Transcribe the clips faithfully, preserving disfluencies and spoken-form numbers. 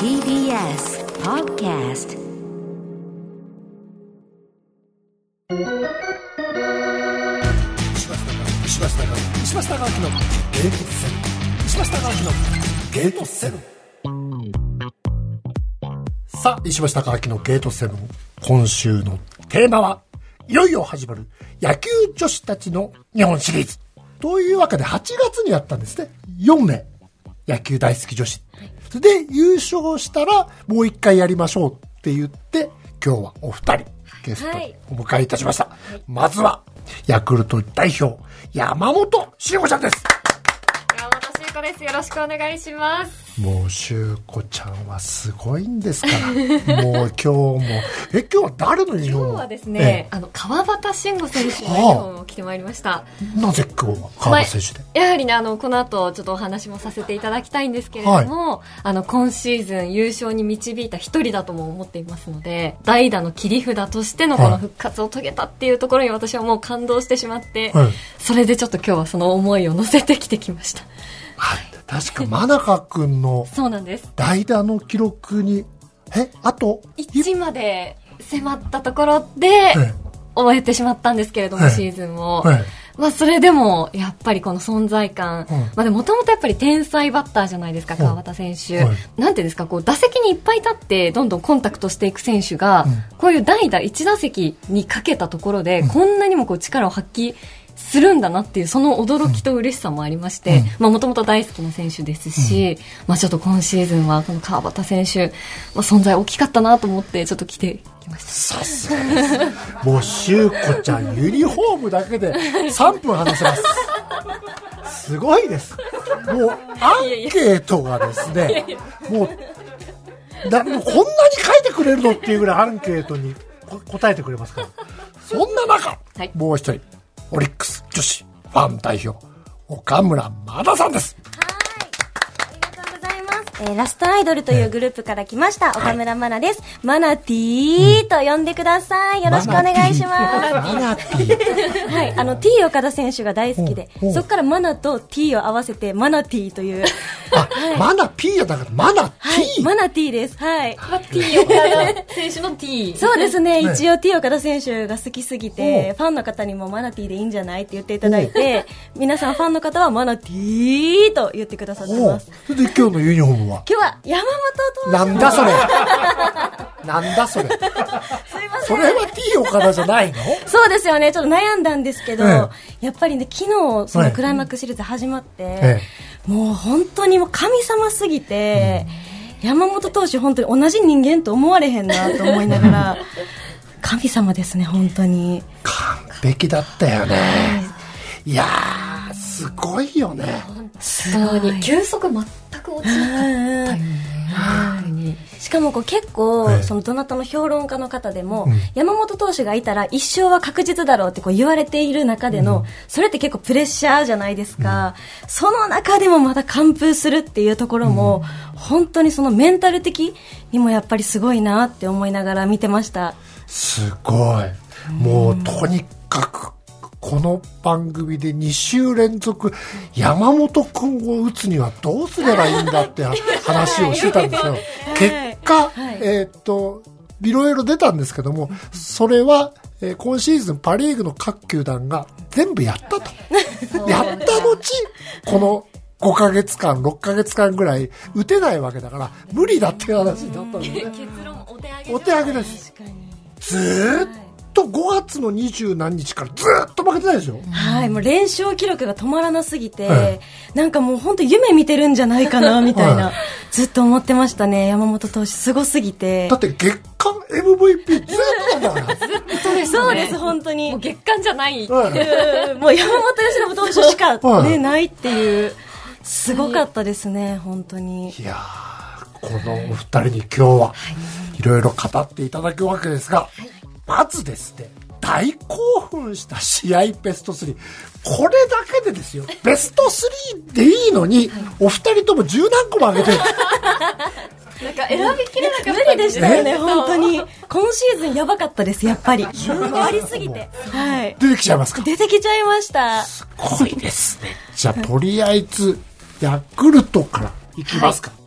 ティービーエス Podcast。 石橋貴明、石橋貴明のゲートセブン。石橋貴明のゲートセブン。さあ、石橋貴明のゲートセブン。今週のテーマはいよいよ始まる野球女子たちの日本シリーズというわけではちがつにやったんですね。よんめい野球大好き女子、はい、それで優勝したらもう一回やりましょうって言って今日はお二人ゲストにお迎えいたしました、はい、まずはヤクルト代表山本修子ちゃんです。 山本修子です。よろしくお願いします。 もう修子ちゃんはすごいんですからもう今日もえ今日は誰のユニフォーム？ 今日はですね、あの川端慎吾選手のユニフォームを着てまいりました。 なぜ今日は川端選手で、 まあ、やはりねあのこの後ちょっとお話もさせていただきたいんですけれども、はい、あの今シーズン優勝に導いた一人だとも思っていますので、代打の切り札としてのこの復活を遂げたっていうところに私はもう感動してしまって、はい、それでちょっと今日はその思いを乗せてきてきました。 はい、確か真中くんの代打の記録にえあといちまで迫ったところで終えてしまったんですけれども、シーズンを、まあ、それでもやっぱりこの存在感、まあ、もともとやっぱり天才バッターじゃないですか、川端選手、なんていうんですか、こう打席にいっぱい立ってどんどんコンタクトしていく選手が、こういう代打いち打席にかけたところでこんなにもこう力を発揮するんだなっていうその驚きと嬉しさもありまして、もともと大好きな選手ですし、うん、まあ、ちょっと今シーズンはこの川端選手、まあ、存在大きかったなと思ってちょっと来てきました。 さすがですもう修子ちゃんユニフォームだけでさんぷん話せますすごいです。もうアンケートがですねもうだもうこんなに書いてくれるのっていうぐらいアンケートに答えてくれますから、そんな中、はい、もう一人オリックス女子ファン代表岡村真奈さんです。 はい、ありがとうございます。えー、ラストアイドルというグループから来ました、ね、岡村真奈です。マナティーと呼んでください。よろしくお願いします。 マナティーはい、あの T 岡田選手が大好きで、そこからマナと T を合わせてマナティーというあ、はい、マナ P やだからマナ T、はい、 マナ T です。はい。 T 岡田選手の T。 そうですね。一応 T 岡田選手が好きすぎて、ファンの方にもマナ T でいいんじゃないって言っていただいて、皆さんファンの方はマナ T と言ってくださってます。 それで今日のユニフォームは？ 今日は山本投手。 なんだそれ。なんだそれ。すいません。それは T 岡田じゃないの？ そうですよね。ちょっと悩んだんですけど、ええ、やっぱりね昨日そのクライマックスシリーズ始まって。ええ、もう本当にもう神様すぎて、うん、山本投手本当に同じ人間と思われへんなと思いながら神様ですね本当に。 完璧だったよね。いやーすごいよね。 本当に球速全く落ちなかったよね。 しかもこう結構、ええ、そのどなたの評論家の方でも、うん、山本投手がいたら一勝は確実だろうってこう言われている中での、うん、それって結構プレッシャーじゃないですか、うん、その中でもまた完封するっていうところも、うん、本当にそのメンタル的にもやっぱりすごいなって思いながら見てました。 すごい。もうとにかくこの番組でに週連続山本君を打つにはどうすればいいんだって話をしてたんですよ。結果、はい、えー、っといろいろ出たんですけども、それは、えー、今シーズンパリーグの各球団が全部やったとやった後このごかげつかんろっかげつかんぐらい打てないわけだから無理だっていう話になったので、ね、 結論お手上げ。 お手上げです。ずーっととごがつのにじゅうなんにちからずっと負けてないですよ。 はい、もう連勝記録が止まらなすぎて、はい、なんかもう本当夢見てるんじゃないかなみたいな、はい、ずっと思ってましたね。山本投手すごすぎて。 だって月間 エムブイピー ずっとなんだからずっとですね。そうです本当に。 もう月間じゃない。 はい、もう山本由伸投手しか、ねはい、ないっていうすごかったですね本当に。 いやーこのお二人に今日はいろいろ語っていただくわけですが。はい、まずですね大興奮した試合ベストスリー、これだけでですよベストスリーでいいのに、はい、お二人とも十何個も上げてるなんか選びきれなかった。 無理でしたよね本当に。今シーズンやばかったですやっぱりありすぎて、はい、 出てきちゃいますか？ 出てきちゃいました。 すごいですね。じゃあとりあえずヤクルトからいきますか。はい、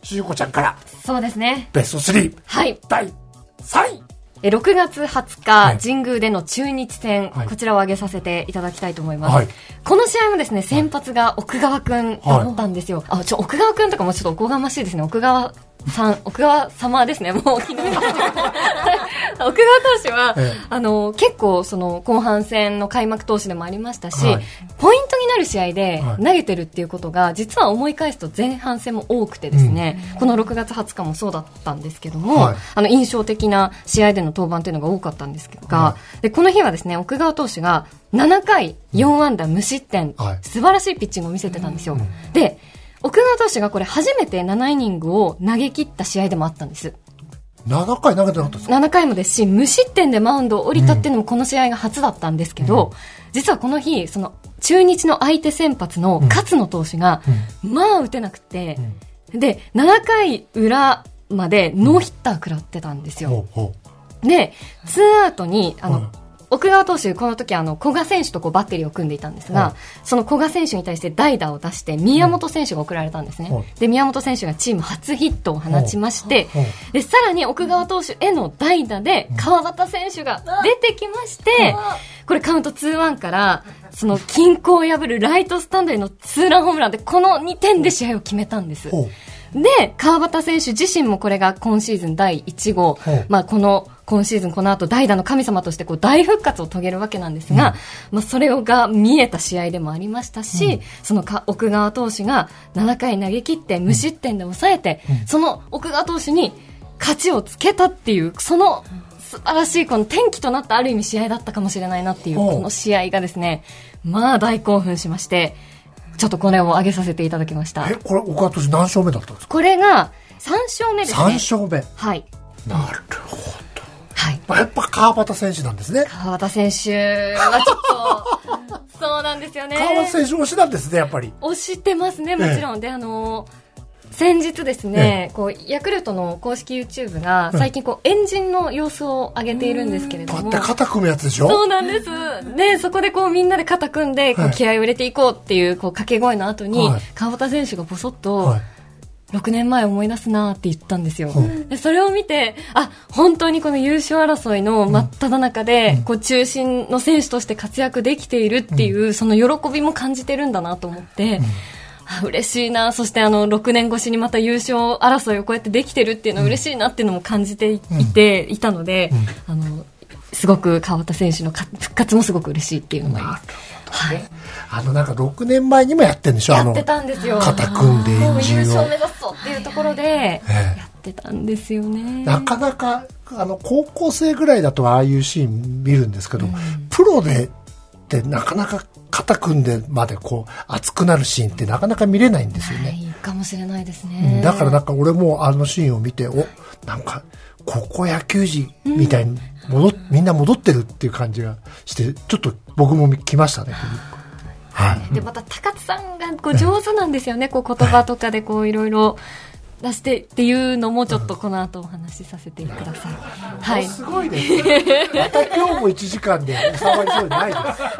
しゆこちゃんからそうですね、 ベストスリー、 はい、 だいさんい、 えろくがつはつか、 はい、 神宮での中日戦、はい、こちらを挙げさせていただきたいと思います、 はい、 この試合もですね、先発が奥川くんだったんですよ、はい、あちょ奥川くんとかもちょっとおこがましいですね。奥川さん、奥川様ですね。もう昨日奥川投手は、ええ、あの結構その後半戦の開幕投手でもありましたし、はい、ポイントになる試合で投げてるっていうことが実は思い返すと前半戦も多くてですね、うん、このろくがつはつかもそうだったんですけども、はい、あの印象的な試合での登板というのが多かったんですが、はい、でこの日はですね、奥川投手がななかいよんあんだ無失点、はい、素晴らしいピッチングを見せてたんですよ、うん、で奥川投手がこれ初めてななイニングを投げ切った試合でもあったんです。 ななかい投げてなかったですか？ ななかいもですし、無失点でマウンドを降りたっていうのもこの試合が初だったんですけど、うん、実はこの日その中日の相手先発の勝野投手が、うん、まあ打てなくて、うん、でななかい裏までノーヒッター食らってたんですよ、うん、でツーアウトにあの、うん奥川投手、この時あの古賀選手とこうバッテリーを組んでいたんですが、はい、その古賀選手に対して代打を出して宮本選手が送られたんですね、はい、で宮本選手がチーム初ヒットを放ちまして、はい、でさらに奥川投手への代打で川端選手が出てきまして、これカウント ツーワン からその均衡を破るライトスタンドへのツーランホームランでこのにてんで試合を決めたんです。で川端選手自身もこれが今シーズンだいいち号、まあ、この今シーズンこの後代打の神様としてこう大復活を遂げるわけなんですが、うんまあ、それが見えた試合でもありましたし、うん、そのか奥川投手がななかい投げ切って無失点で抑えて、うん、その奥川投手に勝ちをつけたっていうその素晴らしいこの転機となったある意味試合だったかもしれないなっていうこの試合がですね、まあ大興奮しまして、ちょっとこれを上げさせていただきました。 え、これ岡投手何勝目だったんですか？ これがさん勝目ですね。 さん勝目。 はい。 なるほど。 はい。 やっぱ川端選手なんですね。 川端選手はちょっとそうなんですよね。 川端選手推しなんですね、やっぱり。 推してますね、もちろん。ええ、で、あの先日ですね、ええ、こうヤクルトの公式 YouTube が最近こうエンジンの様子を上げているんですけれども、 こうやって肩組むやつでしょ？ そうなんです。で、そこでこうみんなで肩組んでこう気合を入れていこうっていうこう掛け声の後に、はい、川端選手がボソッと、はい、ろくねんまえ思い出すなって言ったんですよ、うん、でそれを見て、あ、本当にこの優勝争いの真っ只中で、うん、こう中心の選手として活躍できているっていう、うん、その喜びも感じてるんだなと思って、うん、あ、嬉しいな。そしてあのろくねん越しにまた優勝争いをこうやってできてるっていうのは嬉しいなっていうのも感じていて、うん、いたので、うん、あのすごく川端選手の復活もすごごく嬉しいっていうのもあります。はい、 あのなんかろくねんまえにもやってるんでしょ？ やってたんですよ。 肩組んでエンジンを優勝目指すぞっていうところでやってたんですよね。 なかなかあの高校生ぐらいだとああいうシーン見るんですけど、うん、プロでってなかなか肩組んでまでこう熱くなるシーンってなかなか見れないんですよね。 ないかもしれないですね。 だからなんか俺もあのシーンを見て、お、なんか高校野球児みたいに戻っ、うん、みんな戻ってるっていう感じがしてちょっと僕も来ましたね。 はい、でまた高津さんがこう上手なんですよね。こう言葉とかでこういろいろ出してっていうのもちょっとこの後お話しさせてください。はい。 すごいですね。また今日もいちじかんで収まりそうにないです。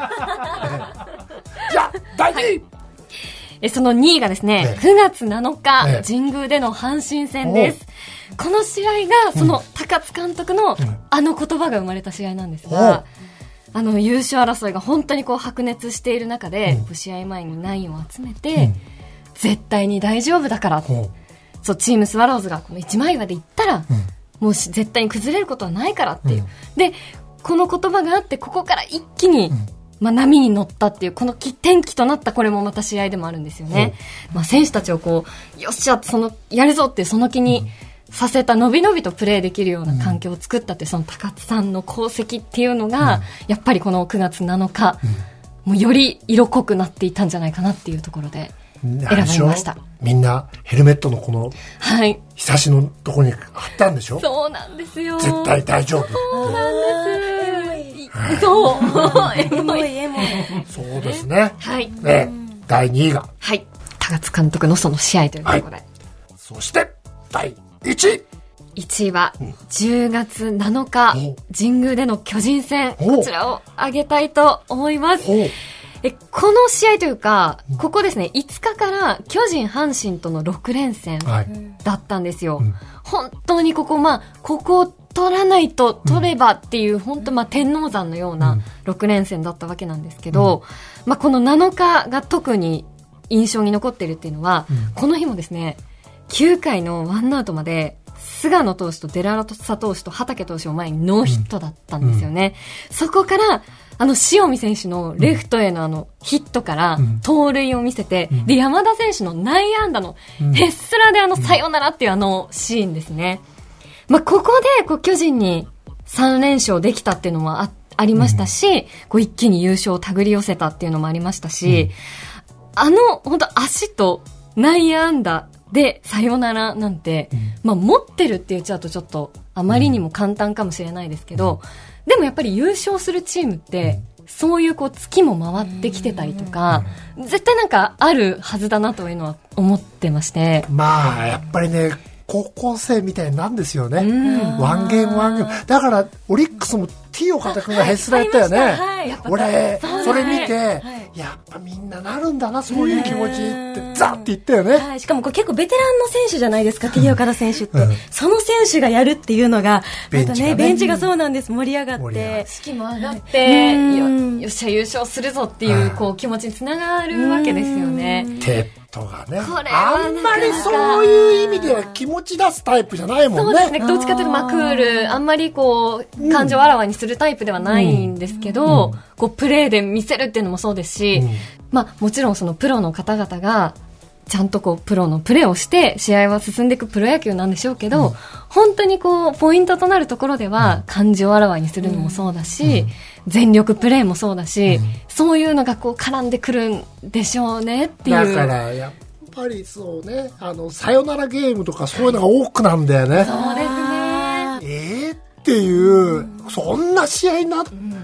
じゃあだいにい、はい、 えそのにいがですね、くがつなのか、ね、神宮での阪神戦です。この試合がその高津監督のあの言葉が生まれた試合なんですが、あの優勝争いが本当にこう白熱している中で、うん、試合前にナインを集めて、うん、絶対に大丈夫だから、うん、そうチームスワローズがこの一枚岩でいったら、うん、もう絶対に崩れることはないからっていう、うん、でこの言葉があってここから一気に、うんまあ、波に乗ったっていうこの転機となったこれもまた試合でもあるんですよね、うんまあ、選手たちをこうよっしゃそのやるぞっていうその気にさせた、のびのびとプレーできるような環境を作ったって、その高津さんの功績っていうのが、うん、やっぱりこのくがつなのか、うん、もうより色濃くなっていたんじゃないかなっていうところで選ばれました。 みんなヘルメットのこのひさしのところに貼ったんでしょ。 そうなんですよ。 絶対大丈夫。 そうなんです。そうエモいエモい。 そうですね。 はい。 ね、だいにいがはい高津監督のその試合というところで、はい、 そしてだいいちいいちいはじゅうがつなのか、うん、神宮での巨人戦、こちらを挙げたいと思います。ええこの試合というか、ここですね、いつかから巨人、阪神とのろく連戦だったんですよ。はい、本当にここ、まあ、ここを取らないと取ればっていう、うん、本当、まあ、天王山のようなろく連戦だったわけなんですけど、うん、まあ、このなのかが特に印象に残ってるっていうのは、うん、この日もですね、きゅうかいのワンアウトまで、菅野投手とデラロサ投手と畠投手を前にノーヒットだったんですよね。うん、そこから、あの塩見選手のレフトへのあのヒットから盗塁を見せて、うん、で山田選手の内野安打のヘッスラであのサヨナラっていうあのシーンですね。まあ、ここでこう巨人にさん連勝できたっていうのも あ, ありましたし、うん、こう一気に優勝を手繰り寄せたっていうのもありましたし、うん、あの本当足と内野安打でサヨナラなんて、うん、まあ、持ってるって言っちゃうとちょっとあまりにも簡単かもしれないですけど、うん、でもやっぱり優勝するチームって、うん、そういうこう月も回ってきてたりとか、うん、絶対なんかあるはずだなというのは思ってまして。 まあやっぱりね、高校生みたいなんですよね。ワンゲームワンゲームだからオリックスも T 岡田君がヘスラやったよね。はい、俺それ見て、はい、やっぱみんななるんだなそういう気持ちってザッて言ったよね。 はい、しかもこれ結構ベテランの選手じゃないですか、 T 岡田選手って、うん、その選手がやるっていうのがまたね、ベンチがそうなんです、盛り上がって士気も上がって、よ, よっしゃ優勝するぞっていう、こう気持ちにつながるわけですよね。 テッドがね、あんまりそういう意味では気持ち出すタイプじゃないもんね。 そうですね、どっちかというと、まあ、クール、あんまりこう感情をあらわにするタイプではないんですけど、うん、こうプレーで見せるっていうのもそうですし、うん、まあ、もちろんそのプロの方々がちゃんとこうプロのプレーをして試合は進んでいくプロ野球なんでしょうけど、うん、本当にこうポイントとなるところでは感情をあらわにするのもそうだし、うん、全力プレーもそうだし、うん、そういうのがこう絡んでくるんでしょうねっていう。 だからやっぱりそうね、あのサヨナラゲームとかそういうのが多くなんだよね。 そうですね。 えーっていう、うん、そんな試合な、うん、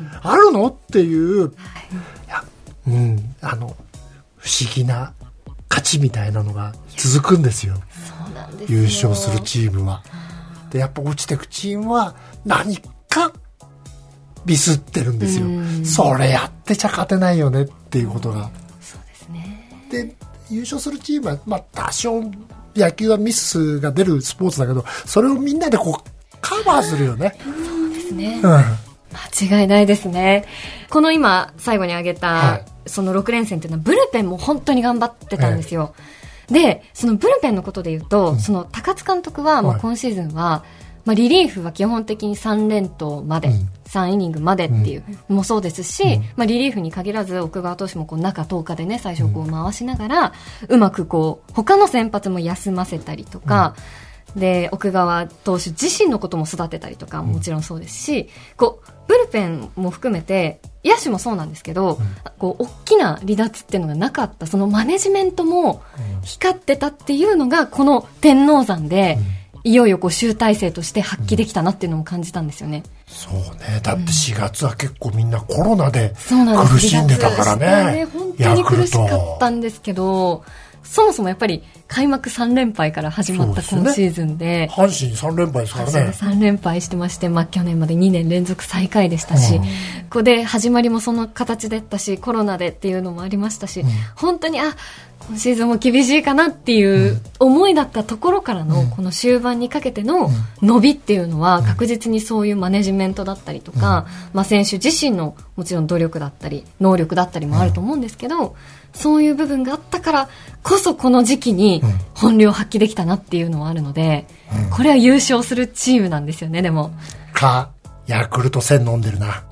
あるのっていう、はい、いや、うん、あの不思議な勝ちみたいなのが続くんですよ。 そうなんですよ。 優勝するチームは。でやっぱ落ちてくチームは何かミスってるんですよ。それやってちゃ勝てないよねっていうことが。 そうですね。 で優勝するチームは、まあ、多少野球はミスが出るスポーツだけど、それをみんなでこうカバーするよね。 そうですね、 うん、 間違いないですね。この今最後に挙げた、はい、そのろく連戦っていうのはブルペンも本当に頑張ってたんですよ、ええ、でそのブルペンのことで言うと、うん、その高津監督はもう今シーズンは、はい、まあ、リリーフは基本的にさん連投まで、うん、さんイニングまでっていうのもそうですし、うん、まあ、リリーフに限らず奥川投手もこう中とおかでね最初こう回しながら、うん、うまくこう他の先発も休ませたりとか、うん、で奥川投手自身のことも育てたりとかももちろんそうですし、こうブルペンも含めて野手もそうなんですけど、うん、こう大きな離脱っていうのがなかった、そのマネジメントも光ってたっていうのがこの天王山で、うん、いよいよこう集大成として発揮できたなっていうのも感じたんですよね。 そうね、だってしがつは結構みんなコロナで苦しんでたからね。 ね、本当に苦しかったんですけど、そもそもやっぱり開幕さん連敗から始まった今シーズン で, で、ね、 阪神さん連敗ですからね。 さん連敗してまして、まあ、去年までにねん連続最下位でしたし、うん、ここで始まりもその形だったし、コロナでっていうのもありましたし、うん、本当にあ今シーズンも厳しいかなっていう思いだったところからの、うん、この終盤にかけての伸びっていうのは確実にそういうマネジメントだったりとか、うん、まあ、選手自身のもちろん努力だったり能力だったりもあると思うんですけど、うん、そういう部分があったからこそこの時期に本領を発揮できたなっていうのはあるので、うん、これは優勝するチームなんですよね。でもかヤクルトせん飲んでるな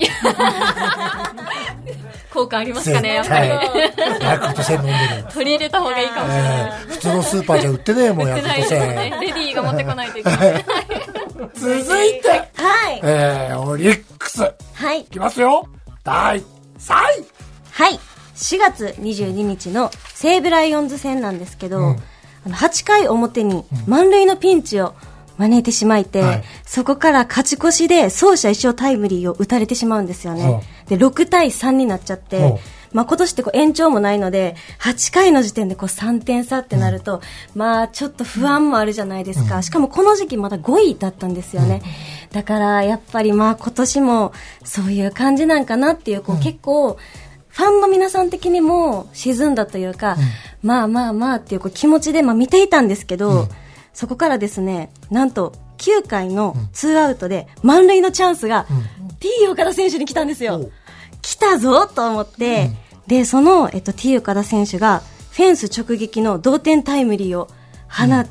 効果ありますかね、やっぱりヤクルトせん飲んでる取り入れた方がいいかもしれない、えー、 普通のスーパーじゃ売ってねえもんヤクルトせん、 ね、レディーが持ってこないといけない続いて、 はい、 えー、オリックス、はい、いきますよ、だいさんい、 はい、しがつにじゅうににちの西武ライオンズ戦なんですけど、うん、あのはちかい表に満塁のピンチを招いてしまいて、はい、そこから勝ち越しで走者一生タイムリーを打たれてしまうんですよね、うん、でろくたいさんになっちゃって、うん、まあ、今年ってこう延長もないのではちかいの時点でこうさんてん差ってなると、うん、まあちょっと不安もあるじゃないですか、うん、しかもこの時期まだごいだったんですよね、うん、だからやっぱりまあ今年もそういう感じなんかなっていう、こう結構フファンの皆さん的にも沈んだというか、うん、まあまあまあっていうこう気持ちでまあ見ていたんですけど、うん、そこからですね、なんときゅうかいのツーアウトで満塁のチャンスが、うん、T 岡田選手に来たんですよ。来たぞと思って、うん、でその、えっと、T 岡田選手がフェンス直撃の同点タイムリーを放って、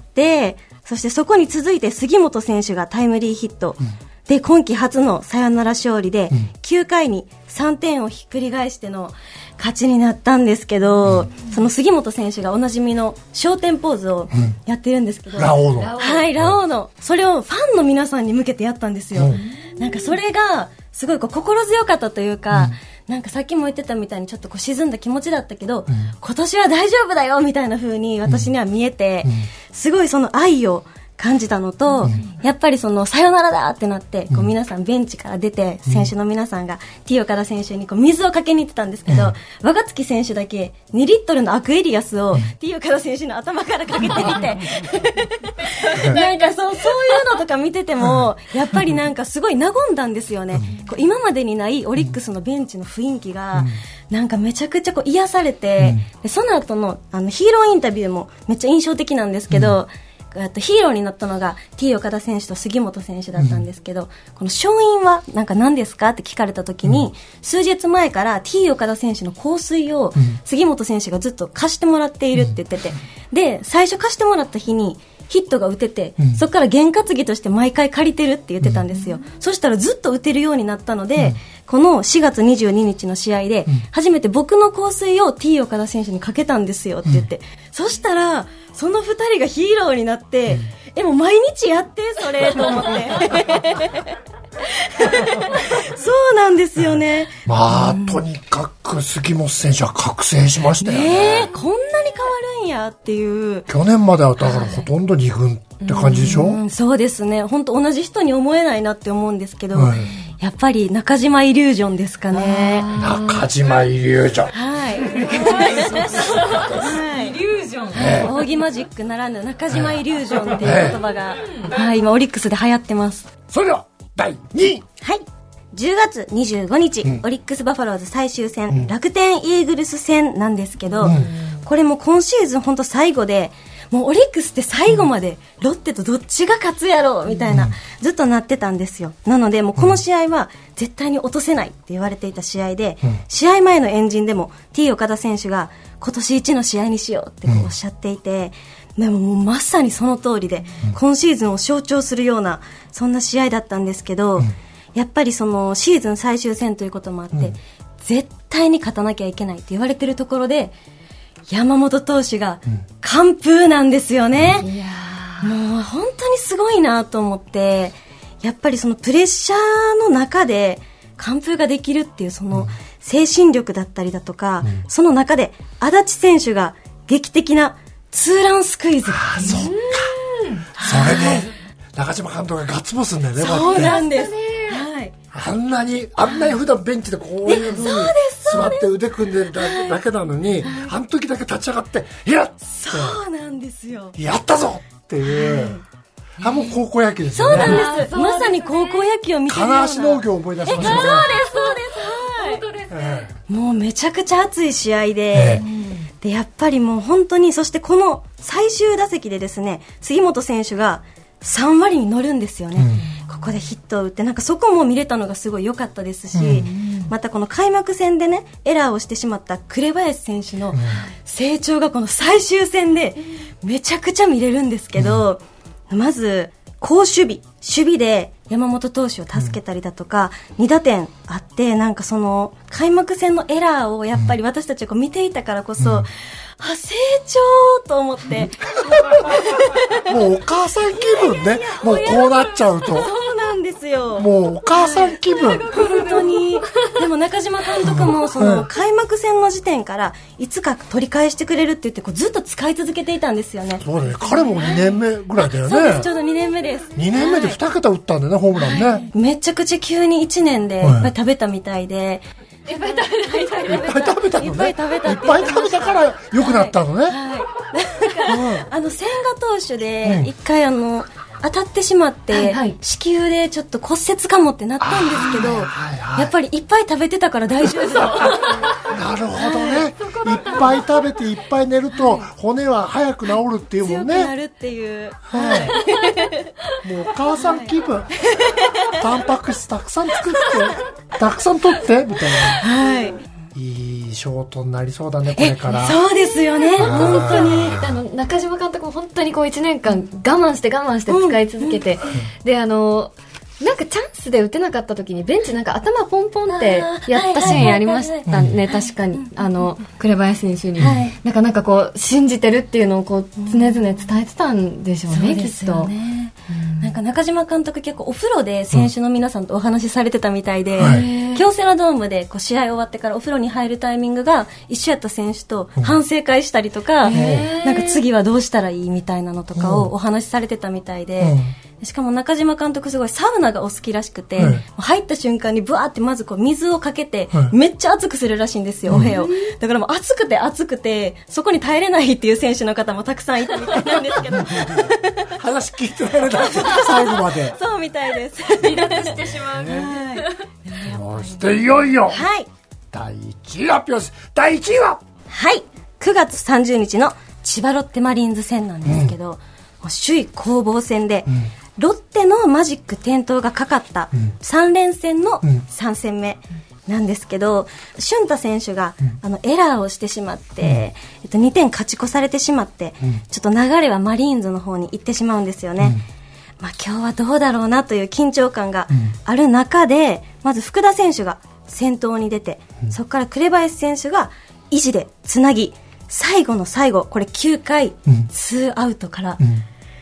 うん、そしてそこに続いて杉本選手がタイムリーヒット、うん、で今季初のサヨナラ勝利で、うん、きゅうかいにさんてんをひっくり返しての勝ちになったんですけど、うん、その杉本選手がおなじみの昇天ポーズをやってるんですけど、うん、 ラオウのはいラオウのそれをファンの皆さんに向けてやったんですよ、うん、なんかそれがすごいこう心強かったというか、うん、なんかさっきも言ってたみたいにちょっとこう沈んだ気持ちだったけど、うん、今年は大丈夫だよみたいな風に私には見えて、うん、すごいその愛を感じたのと、うん、やっぱりそのさよならだってなって、うん、こう皆さんベンチから出て、うん、選手の皆さんが T 岡田選手にこう水をかけに行ってたんですけど、うん、若月選手だけにリットルのアクエリアスを、うん、T 岡田選手の頭からかけてみてなんかそう、そういうのとか見ててもやっぱりなんかすごい和んだんですよね、うん、こう今までにないオリックスのベンチの雰囲気が、うん、なんかめちゃくちゃこう癒されて、うん、でその後の、あのヒーローインタビューもめっちゃ印象的なんですけど、うんヒーローになったのが T 岡田選手と杉本選手だったんですけど、うん、この勝因はなんか何ですかって聞かれた時に、うん、数日前から T 岡田選手の香水を杉本選手がずっと貸してもらっているって言ってて、うん、で最初貸してもらった日にヒットが打てて、うん、そこから験担ぎとして毎回借りてるって言ってたんですよ、うん、そしたらずっと打てるようになったので、うん、このしがつにじゅうににちの試合で、うん、初めて僕の香水を T 岡田選手にかけたんですよって言って、うん、そしたらそのふたりがヒーローになって、うん、えもう毎日やってそれと思ってそうなんですよね。 まあ、うん、とにかく杉本選手は覚醒しましたよ ね, ねこんなに変わるんやっていう。 去年まではだからほとんどに軍って感じでしょ。 うんそうですね、本当同じ人に思えないなって思うんですけど、はい、やっぱり中島イリュージョンですかね。 中島イリュージョン、 はい、はい、イリュージョン、えー、扇マジックならぬ中島イリュージョンっていう言葉が、えーはい、今オリックスで流行ってます。 それではだいにい、 はい、じゅうがつにじゅうごにち、うん、オリックスバファローズ最終戦、うん、楽天イーグルス戦なんですけど、うん、これも今シーズン本当最後で、もうオリックスって最後までロッテとどっちが勝つやろうみたいな、うん、ずっとなってたんですよ。なのでもうこの試合は絶対に落とせないって言われていた試合で、うん、試合前の円陣でも T 岡田選手が今年一の試合にしようってこうおっしゃっていて、うん、でももうまさにその通りで、うん、今シーズンを象徴するようなそんな試合だったんですけど、うん、やっぱりそのシーズン最終戦ということもあって、うん、絶対に勝たなきゃいけないって言われてるところで山本投手が完封なんですよね、うん、いやもう本当にすごいなと思って、やっぱりそのプレッシャーの中で完封ができるっていうその精神力だったりだとか、うん、その中で足立選手が劇的なツーランスクイズ、 あそっか、それで、ね、中島監督がガッツポーするんだよね。 そうなんです、 はい、あんなにあんなに普段ベンチでこういう風に座って腕組んでるだけなのに、あの時だけ立ち上がっていやっそうなんですよ、 やったぞっていう、あもう高校野球ですよね。 そうなんです、まさに高校野球を見てるような。 金足農業を思い出しましたね。 そうですそうです、はい、本当です、えー、もうめちゃくちゃ熱い試合で、えー、でやっぱりもう本当に、そしてこの最終打席でですね、杉本選手がさんわりに乗るんですよね、うん、ここでヒットを打って、なんかそこも見れたのがすごい良かったですし、うん、またこの開幕戦でねエラーをしてしまった紅林選手の成長がこの最終戦でめちゃくちゃ見れるんですけど、うん、まず好守備守備で山本投手を助けたりだとか、うん、にだてんあって、なんかその開幕戦のエラーをやっぱり私たちがこう見ていたからこそ、うん、あ成長と思ってもうお母さん気分ね、もうこうなっちゃうと。 そうなんですよ、 もうお母さん気分本当に。でも中島監督もその開幕戦の時点からいつか取り返してくれるって言ってこうずっと使い続けていたんですよね。 そうだね、彼もにねんめぐらいだよね。 そうです、ちょうどにねんめです。 にねんめでにけた打ったんだよね、ホームランね、はい、 めちゃくちゃ急にいちねんでいっぱい食べたみたいで、 いっぱい食べたいっぱい食べたのね、 いっぱい食べたいっぱい食べたから良くなったのね、はいはい、あの千賀投手で一回あの当たってしまって、はいはい、子宮でちょっと骨折かもってなったんですけど、はいはい、やっぱりいっぱい食べてたから大丈夫だなるほどね。いっぱい食べていっぱい寝ると、はい、骨は早く治るっていうもんね。 強くなるっていう、はい、 もうお母さん気分タンパク質たくさん作ってたくさん取ってみたいな、はい、いいショートになりそうだねこれから。 そうですよね本当に。 あの中島監督も本当にこういちねんかん我慢して我慢して使い続けて、うんうん、であのなんかチャンスで打てなかった時にベンチなんか頭ポンポンってやったシーンありましたね。確かにあの紅林選手に、はい、なんかなんかこう信じてるっていうのをこう常々伝えてたんでしょうね、うん、きっと。 なんか中島監督結構お風呂で選手の皆さんとお話しされてたみたいで、うん、京セラドームでこう試合終わってからお風呂に入るタイミングが一緒やった選手と反省会したりとか、うん、なんか次はどうしたらいいみたいなのとかをお話しされてたみたいで、うん、しかも中島監督すごいサウナがお好きらしくて、うん、入った瞬間にブワーってまずこう水をかけて、うん、めっちゃ熱くするらしいんですよ、うん、お部屋を。だからもう熱くて熱くてそこに耐えれないっていう選手の方もたくさんいたみたいなんですけど話聞いてられない最後まで。 そうみたいです。 離脱してしまうね、 はい、そしていよいよ、はい、だいいちい発表です。だいいちいははいくがつさんじゅうにちの千葉ロッテマリーンズ戦なんですけど、うん、首位攻防戦で、うん、ロッテのマジック点灯がかかったさんれんせんのさんせんめなんですけど、俊太選手が、うん、あのエラーをしてしまって、うんえっと、にてん勝ち越されてしまって、うん、ちょっと流れはマリーンズの方に行ってしまうんですよね、うんまあ、今日はどうだろうなという緊張感がある中で、まず福田選手が先頭に出て、うん、そこから紅林選手が意地でつなぎ、最後の最後これきゅうかい、うん、ツーアウトから、うん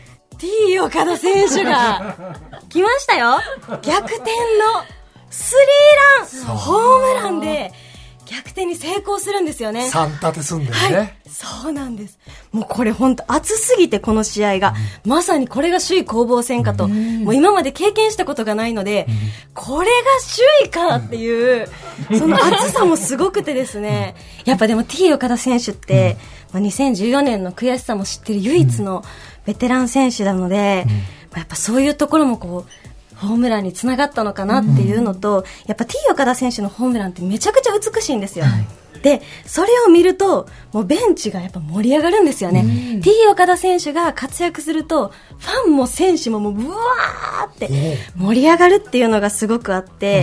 、T 岡田選手が来ましたよ。逆転のスリーランホームランで逆転に成功するんですよね。 さん立てすんだよね、はい、 そうなんです。もうこれ本当熱すぎてこの試合が、うん、まさにこれが首位攻防戦かと、うん、もう今まで経験したことがないので、うん、これが首位かっていう、うん、その熱さもすごくてですね、やっぱでも T 岡田選手って、うんまあ、にせんじゅうよねんの悔しさも知ってる唯一のベテラン選手なので、うんまあ、やっぱそういうところもこうホームランにつながったのかなっていうのと、うん、やっぱ T 岡田選手のホームランってめちゃくちゃ美しいんですよ、はい、でそれを見るともうベンチがやっぱ盛り上がるんですよね、うん、T 岡田選手が活躍するとファンも選手ももうブワーって盛り上がるっていうのがすごくあって、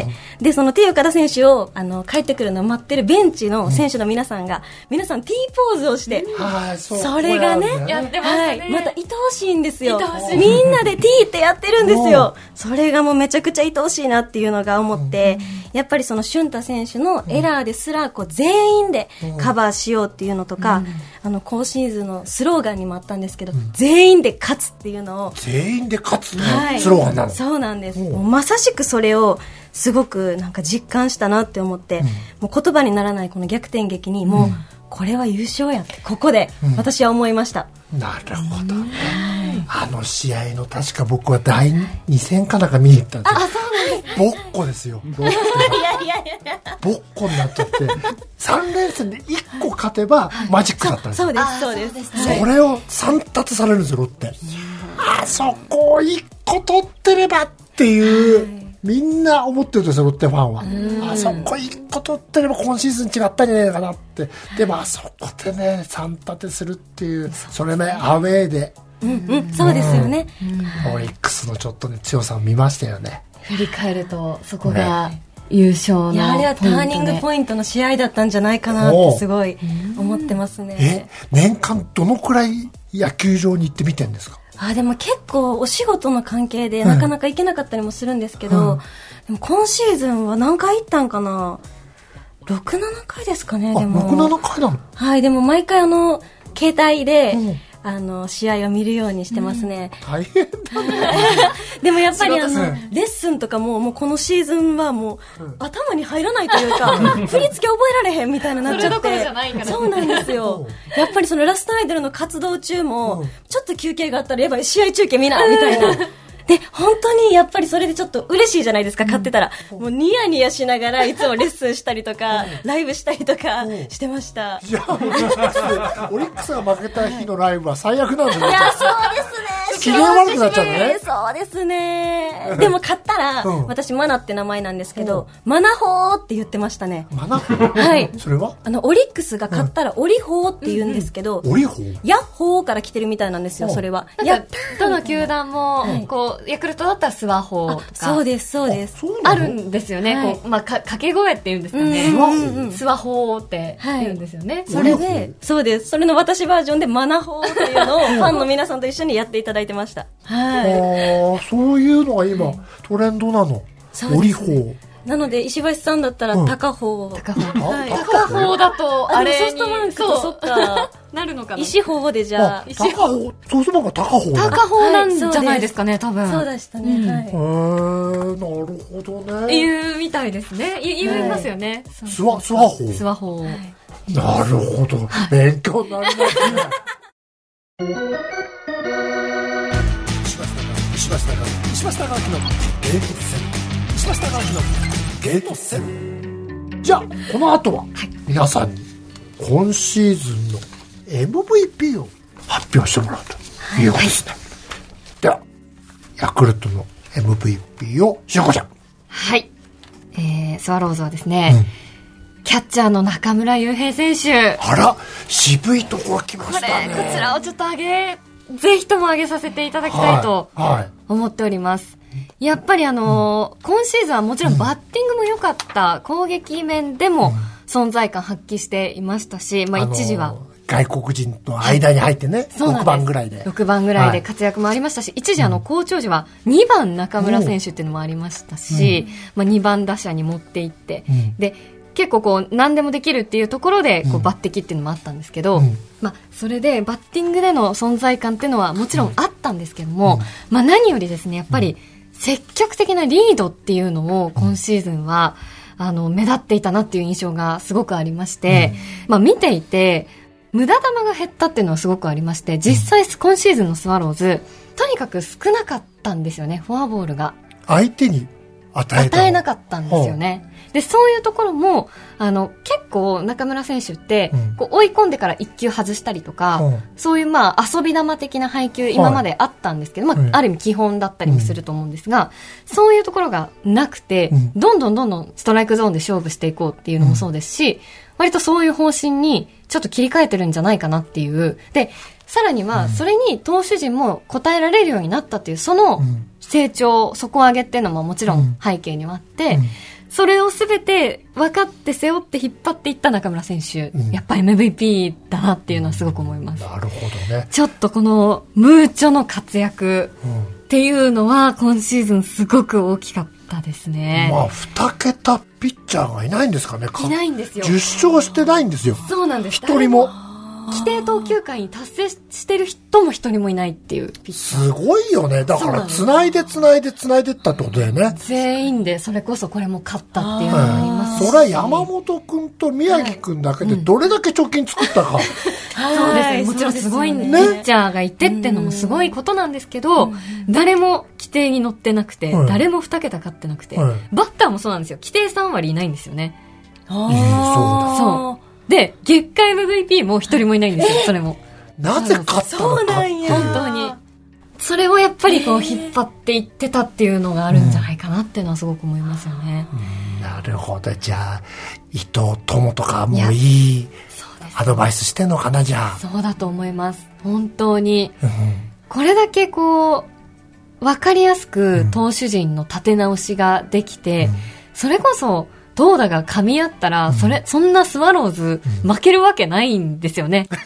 うん、でその T 岡田選手をあの帰ってくるのを待ってるベンチの選手の皆さんが、うん、皆さん T ポーズをして、うん、そ, それがねやってましたね、 はい、また愛おしいんですよ。みんなで T ってやってるんですよ。それがもうめちゃくちゃ愛おしいなっていうのが思って、うん、やっぱりその俊太選手のエラーですらこう全員でカバーしようっていうのとか、うん、あの今シーズンのスローガンにもあったんですけど、うん、全員で勝つっていうのを全員で勝つの、はい、スローガンなの。 そうなんです。もうまさしくそれをすごくなんか実感したなって思って、うん、もう言葉にならないこの逆転劇にもう、うん、これは優勝やってここで私は思いました、 うん、なるほどね、うん、あの試合の確か僕はだいに戦かなんか見に行ったんですよ。 あ、そうなんです。 ボッコですよ。ロッテがいやいやいやボッコになっちゃってさんれんせんでいっこ勝てばマジックだったんですよ。 そうですそうです。 それをさん立てされるんですよロッテ。あそこをいっこ取ってればっていう、はい、みんな思ってるんですよロッテファンは。あそこいっこ取ってれば今シーズン違ったんじゃないかなって。でもあそこでねさん立てするっていう、それねアウェーで、 うんうん、そうですよね、 うん、オリックスのちょっとね強さを見ましたよね。 振り返るとそこが優勝のポイントで、いやあれはターニングポイントの試合だったんじゃないかなってすごい思ってますね。 え年間どのくらい野球場に行ってみてるんですか？ あでも結構お仕事の関係でなかなか行けなかったりもするんですけど、うん、でも今シーズンは何回行ったんかな、ろく、ななかいですかね。でもろく、ななかいなの。 はい、でも毎回あの携帯で、うんあの試合を見るようにしてますね、 うん、大変だねでもやっぱりあのレッスンとかももうこのシーズンはもう、うん、頭に入らないというか振り付け覚えられへんみたいになっちゃって、それどころじゃないからそうなんですよやっぱりそのラストアイドルの活動中も、うん、ちょっと休憩があったらやっぱり試合中継見なみたいなで本当にやっぱりそれでちょっと嬉しいじゃないですか、買ってたら、うん、もうニヤニヤしながらいつもレッスンしたりとか、うん、ライブしたりとかしてました。 じゃあオリックスオリックスが負けた日のライブは最悪なんですね。 いやそうですね、 機嫌悪くなっちゃうね。 そうですね。でも買ったら、うん、私マナって名前なんですけど、うん、マナホーって言ってましたね。 マナホーはい。 それはあの、オリックスが買ったらオリホーって言うんですけど、 うんうん、オリホーヤッホーから来てるみたいなんですよ、それは。 やどの球団も、はい、こう、ヤクルトだったらスワホーとか。 そうです、そうです。 あ, あるんですよね。はい、こう、まあ、か、掛け声って言うんですかね。スワホー。スワホーって言うんですよね。はい、 それで、そうです。それの私バージョンでマナホーっていうのをファンの皆さんと一緒にやっていただいてました。はい。 ああ、そういうのが今、はい、トレンドなの。オリホー。 なので石橋さんだったら高穂、 高穂、高穂だとあれにソフトバンクとそっかなるのかな。 石穂でじゃあ高穂、ソフトバンクは高穂高穂なんじゃないですかね、多分。 そうでしたね。はい。へえ、 なるほどね。 言うみたいですね。言いますよね。 スワスワホ。 スワホ。 なるほど、勉強になりますね。石橋貴明、石橋貴明のゲート戦。石橋貴明のゲート戦。じゃあこの後は、はい、皆さんに今シーズンの エムブイピー を発表してもらうということですね。はい、ではヤクルトの エムブイピー をしのこちゃん。 はい、えー、スワローズはですね、うん、キャッチャーの中村悠平選手。 あら、渋いところ来ましたね。 これこちらをちょっと上げぜひとも上げさせていただきたいと思っております。はいはい、やっぱりあのーうん、今シーズンはもちろんバッティングも良かった、うん、攻撃面でも存在感発揮していましたし、まあ、一時は、あのー、外国人の間に入ってね、はい、ろくばんぐらいでろくばんぐらいで活躍もありましたし、はい、一時あの好調時はにばん中村選手っていうのもありましたし、うん、まあ、にばん打者に持っていって、うん、で結構こう何でもできるっていうところでこう抜擢っていうのもあったんですけど、うん、まあ、それでバッティングでの存在感っていうのはもちろんあったんですけども、うん、まあ、何よりですね、やっぱり積極的なリードっていうのを今シーズンはあの目立っていたなっていう印象がすごくありまして、うん、まあ、見ていて無駄球が減ったっていうのはすごくありまして、実際今シーズンのスワローズとにかく少なかったんですよね、フォアボールが。 相手に与えた与えなかったんですよね。でそういうところもあの結構中村選手って、うん、こう追い込んでからいっきゅう外したりとか、うん、そういうまあ遊び球的な配球今まであったんですけど、はい、まあ、ある意味基本だったりもすると思うんですが、うん、そういうところがなくて、うん、どんどんどんどんストライクゾーンで勝負していこうっていうのもそうですし、うん、割とそういう方針にちょっと切り替えてるんじゃないかなっていう。でさらにはそれに投手陣も応えられるようになったっていうその成長、底上げっていうのももちろん背景にはあって、うんうん、それをすべて分かって背負って引っ張っていった中村選手、うん、やっぱり エムブイピー だなっていうのはすごく思います。 なるほどね。 ちょっとこのムーチョの活躍っていうのは今シーズンすごく大きかったですね。 まあに桁ピッチャーがいないんですかね。 いないんですよ。 じゅっ勝してないんですよ。 そうなんです。 一人も規定投球回に達成してる人も一人もいないっていうピッチャー。 すごいよね。だから繋いで繋いで繋いでったってことだよね。 全員でそれこそこれも勝ったっていうのがありますし、 それは山本君と宮城君だけでどれだけ貯金作ったか、はい、 そうですね。もちろんすごいピッチャーがいてってのもすごいことなんですけど、誰も規定に乗ってなくて、はい、誰もに桁勝ってなくて、はい、バッターもそうなんですよ。規定さん割いないんですよね。 ああ、 そう。で、月間 エムブイピー も一人もいないんですよ、それも。 なぜ勝ったのか。 そうなんや。 本当に。それをやっぱりこう引っ張っていってたっていうのがあるんじゃないかなっていうのはすごく思いますよね。 うん、なるほど。じゃあ、伊藤友とかもいいアドバイスしてんのかな、じゃあ。 そうだと思います。本当に。うん、これだけこう、わかりやすく投手陣の立て直しができて、うん、それこそ、投打が噛み合ったら、それ、そんなスワローズ負けるわけないんですよね。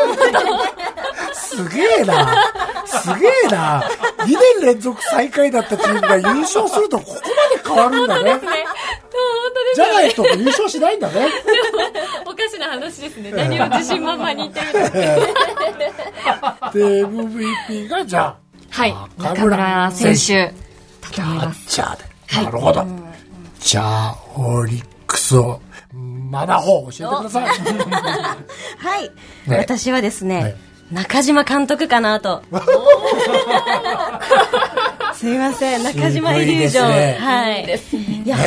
すげえな。すげえな。にねん連続最下位だったチームが優勝するとここまで変わるんだね。 本当ですね。本当ですね。 じゃないと優勝しないんだね。 おかしな話ですね。何を自信満々に言ってるんで、エムブイピー がじゃあ。 はい。中村選手。だと思います。 キャッチャーで。なるほど。じゃあ、オリックスをマナホー教えてください。 はい、ね、私はですね、はい、中島監督かなと。すいません、中島イリュージョン。ね、はい。いや、ね、本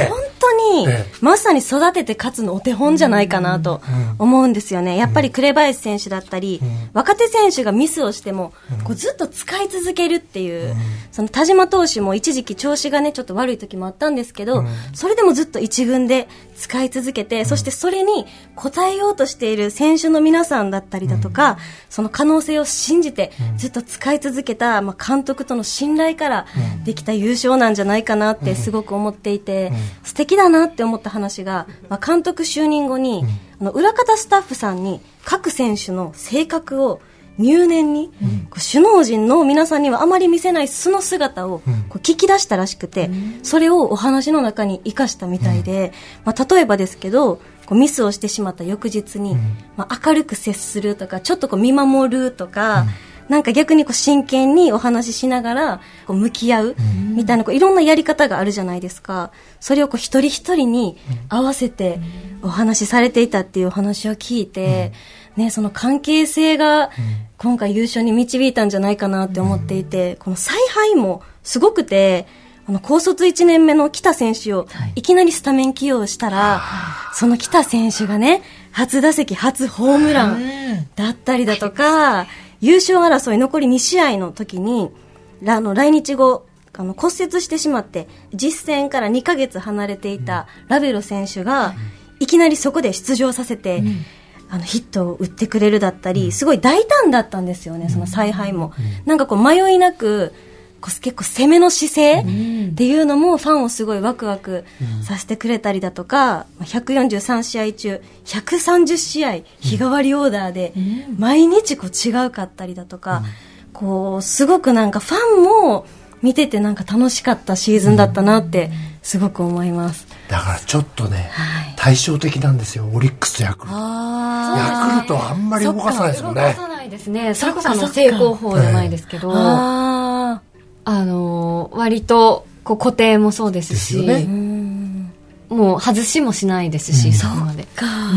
当にまさに育てて勝つのお手本じゃないかなと思うんですよね。やっぱり紅林選手だったり、若手選手がミスをしてもこうずっと使い続けるっていう、その田島投手も一時期調子がねちょっと悪い時もあったんですけど、それでもずっと一軍で使い続けて、そしてそれに応えようとしている選手の皆さんだったりだとか、その可能性を信じてずっと使い続けた、まあ、監督との信頼からできた優勝なんじゃないかなってすごく思っていて、素敵だなって思った話が、まあ、監督就任後にあの裏方スタッフさんに各選手の性格を入念に、うん、こう首脳陣の皆さんにはあまり見せない素の姿をこう聞き出したらしくて、うん、それをお話の中に生かしたみたいで、うんまあ、例えばですけどこうミスをしてしまった翌日に、うんまあ、明るく接するとかちょっとこう見守るとか、うん、なんか逆にこう真剣にお話ししながらこう向き合うみたいなこういろんなやり方があるじゃないですか。それをこう一人一人に合わせてお話しされていたっていうお話を聞いて、ね、その関係性が今回優勝に導いたんじゃないかなって思っていて、この采配もすごくて、あの高卒いちねんめの北選手をいきなりスタメン起用したら、その北選手がね初打席初ホームランだったりだとか、優勝争い残りに試合の時にあの来日後あの骨折してしまって実戦からにかげつ離れていたラベロ選手がいきなりそこで出場させて、うん、あのヒットを打ってくれるだったり、すごい大胆だったんですよね、その采配も、うん、なんかこう迷いなくこう結構攻めの姿勢っていうのもファンをすごいワクワクさせてくれたりだとか、ひゃくよんじゅうさんしあい中ひゃくさんじゅうしあい日替わりオーダーで毎日こう違うかったりだとか、こうすごくなんかファンも見ててなんか楽しかったシーズンだったなってすごく思います。 だからちょっとね、はい、対照的なんですよ、オリックスとヤクルト。ヤクルトはあんまり動かさないですよね。 動かさないですね。それこそあの正攻法じゃないですけど、ああの割とこう固定もそうですし、ですよね、うんもう外しもしないですし、うん、そこまでか、うん、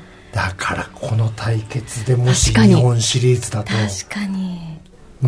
だからこの対決でもし日本シリーズだと確かに、 うん、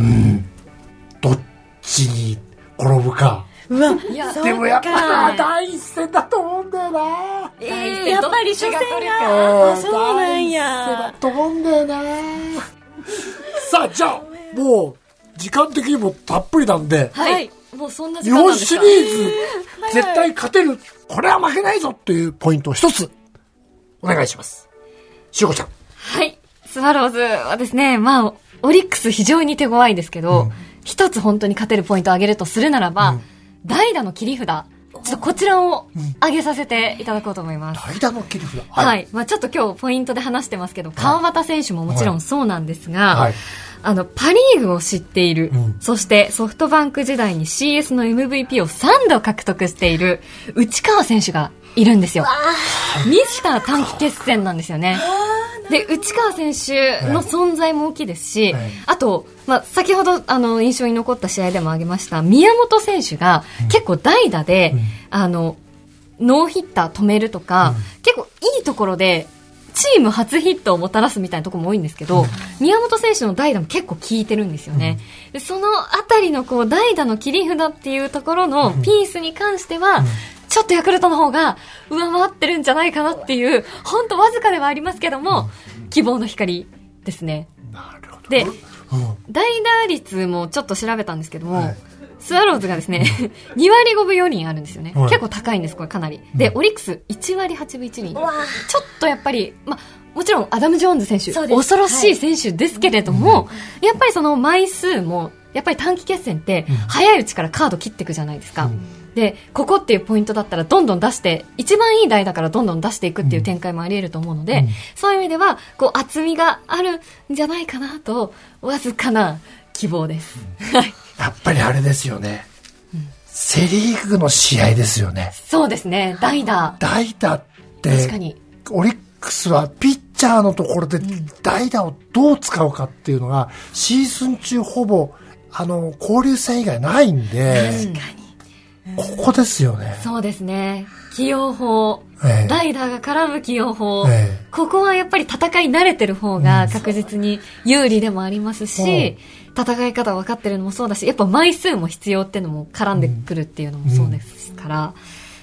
どっちに転ぶか。 うわでもやっぱ第一戦だと思うんだよな、 えー、やっぱり初戦がそうなんや第一戦だと思うんだよなさあじゃあもう時間的にもたっぷりなんで、 はい、もうそんな時間なんですか。 日本シリーズ絶対勝てる、これは負けないぞというポイントを一つお願いします。しおこちゃん。 はい、スワローズはですね、まあオリックス非常に手強いですけど、うん、一つ本当に勝てるポイントを挙げるとするならば、うん、代打の切り札、ちょっとこちらを挙げさせていただこうと思います。 代打の切り札、 はい、はい、まあ、ちょっと今日ポイントで話してますけど、川端選手ももちろんそうなんですが、はいはい、あのパリーグを知っている、うん、そしてソフトバンク時代に シーエス の エムブイピー をさんど獲得している内川選手がいるんですよ。ミスター短期決戦なんですよね。で内川選手の存在も大きいですし、はい、あと、まあ、先ほどあの印象に残った試合でも挙げました宮本選手が結構代打で、うん、あのノーヒッター止めるとか、うん、結構いいところでチーム初ヒットをもたらすみたいなところも多いんですけど、うん、宮本選手の代打も結構効いてるんですよね、うん、でそのあたりのこう代打の切り札っていうところのピースに関しては、うん、ちょっとヤクルトの方が上回ってるんじゃないかなっていう、本当わずかではありますけども、うん、希望の光ですね。 なるほど。 で、うん、代打率もちょっちょっと調べたんですけども、はい、スワローズがですねにわりごぶよにんあるんですよね、はい、結構高いんですこれかなりで、うん、オリックスいちわりはちぶいちりん、ちょっとやっぱり、ま、もちろんアダム・ジョーンズ選手恐ろしい選手ですけれども、はい、やっぱりその枚数もやっぱり短期決戦って早いうちからカード切っていくじゃないですか、うん、でここっていうポイントだったらどんどん出して一番いい台だからどんどん出していくっていう展開もあり得ると思うので、うん、そういう意味ではこう厚みがあるんじゃないかなとわずかな希望です、 うん、やっぱりあれですよね、うん、セリーグの試合ですよね。 そうですね、代打代打って確かにオリックスはピッチャーのところで代打をどう使うかっていうのがシーズン中ほぼあの交流戦以外ないんで、確かにここですよね。 そうですね、起用法、ええ、ライダーが絡む起用法、ええ、ここはやっぱり戦い慣れてる方が確実に有利でもありますし、うん、戦い方分かってるのもそうだし、やっぱ枚数も必要っていうのも絡んでくるっていうのもそうですから、うん、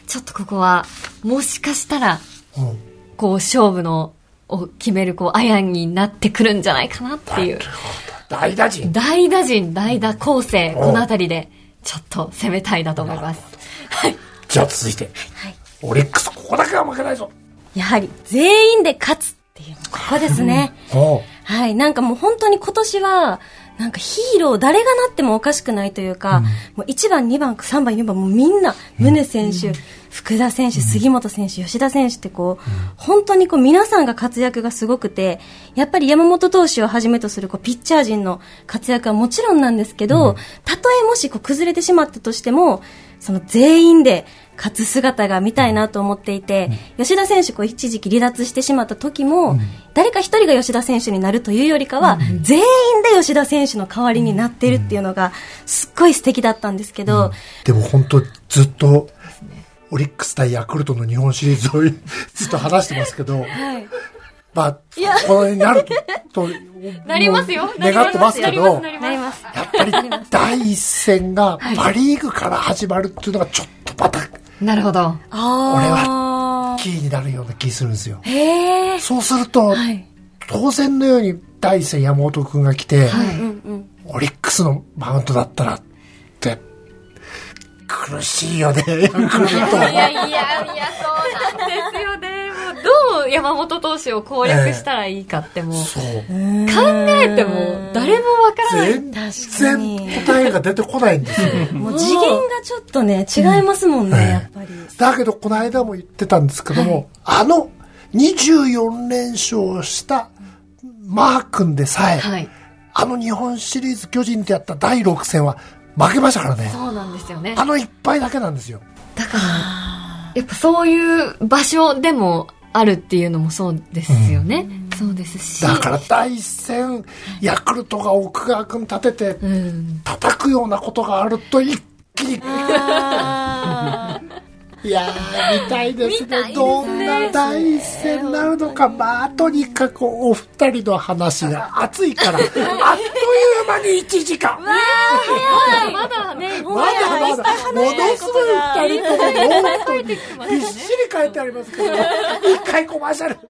ちょっとここはもしかしたら、うん、こう勝負のを決めるこうアヤになってくるんじゃないかなっていう。 代打陣代打陣代打構成、このあたりでちょっこ攻めたいだと思います。はい。 じゃあ続いて、はい、オリックスここだけは負けないぞ。 やはり全員で勝つっていうのここですね。うん、はい。なんかもう本当に今年はなんかヒーロー誰がなってもおかしくないというか、うん、もういちばんにばんさんばんよんばんもうみんな宗選手、うん、福田選手、杉本選手、吉田選手ってこう、うん、本当にこう皆さんが活躍がすごくて、やっぱり山本投手をはじめとするこうピッチャー陣の活躍はもちろんなんですけど、うん、たとえもしこう崩れてしまったとしてもその全員で勝つ姿が見たいなと思っていて、うん、吉田選手こう一時期離脱してしまった時も、うん、誰か一人が吉田選手になるというよりかは、うん、全員で吉田選手の代わりになっているっていうのがすっごい素敵だったんですけど、うん、 でも本当ずっとオリックス対ヤクルトの日本シリーズをずっと話してますけど、はい、まあこれになるととなりますよ、 願ってますけど、やっぱり第一戦がパリーグから始まるっていうのがちょっとまた、 なるほど、 俺はキーになるような気するんですよ。へー、そうすると、はい、当然のように第一戦山本君が来て、はい、オリックスのマウントだったらって苦しいよね、ヤクルトは。 いやいやいや、そうなんですよね。どう山本投手を攻略したらいいかってもう、えー、そう考えても誰もわからない。 全然答えが出てこないんですよ。 もう次元がちょっとね違いますもんね、うん、やっぱり。 だけどこの間も言ってたんですけども、はい、あのにじゅうよんれんしょうしたマー君でさえ、はい、あの日本シリーズ巨人でやっただいろくせんは負けましたからね。 そうなんですよね。 あのいっぱいだけなんですよ。 だからやっぱそういう場所でもあるっていうのもそうですよね、うん、そうですし、 だから第一戦ヤクルトが奥川君立てて叩くようなことがあると一気に、うん、いやー見たいですね。どんな第一戦になるのか、まあとにかくお二人の話が熱いからあっという間にいちじかん。 わー、まだね、 まだまだものすごい二人ともノートにびっしり書いてありますけど、一回コマーシャル。